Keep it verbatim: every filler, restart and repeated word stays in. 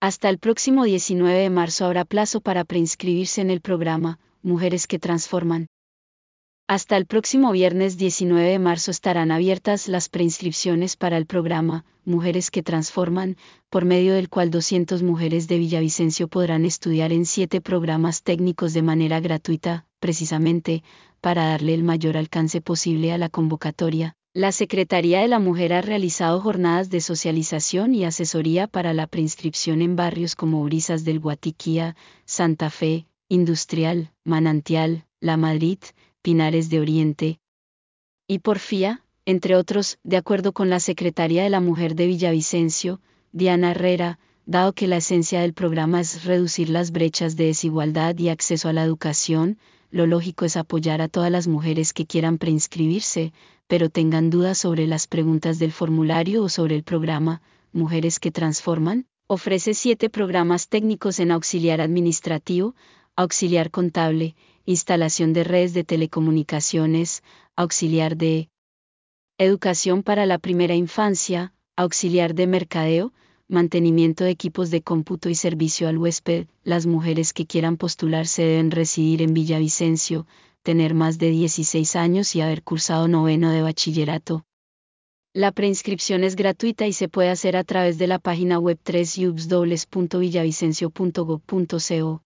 Hasta el próximo diecinueve de marzo habrá plazo para preinscribirse en el programa Mujeres que Transforman. Hasta el próximo viernes diecinueve de marzo estarán abiertas las preinscripciones para el programa Mujeres que Transforman, por medio del cual doscientas mujeres de Villavicencio podrán estudiar en siete programas técnicos de manera gratuita, precisamente, para darle el mayor alcance posible a la convocatoria. La Secretaría de la Mujer ha realizado jornadas de socialización y asesoría para la preinscripción en barrios como Brisas del Guatiquía, Santa Fe, Industrial, Manantial, La Madrid, Pinares de Oriente y Porfía, entre otros, de acuerdo con la Secretaria de la Mujer de Villavicencio, Diana Herrera, dado que la esencia del programa es reducir las brechas de desigualdad y acceso a la educación, lo lógico es apoyar a todas las mujeres que quieran preinscribirse, pero tengan dudas sobre las preguntas del formulario o sobre el programa Mujeres que Transforman. Ofrece siete programas técnicos en auxiliar administrativo, auxiliar contable, instalación de redes de telecomunicaciones, auxiliar de educación para la primera infancia, auxiliar de mercadeo, mantenimiento de equipos de cómputo y servicio al huésped. Las mujeres que quieran postularse deben residir en Villavicencio, tener más de dieciséis años y haber cursado noveno de bachillerato. La preinscripción es gratuita y se puede hacer a través de la página web w w w punto villavicencio punto gob punto co.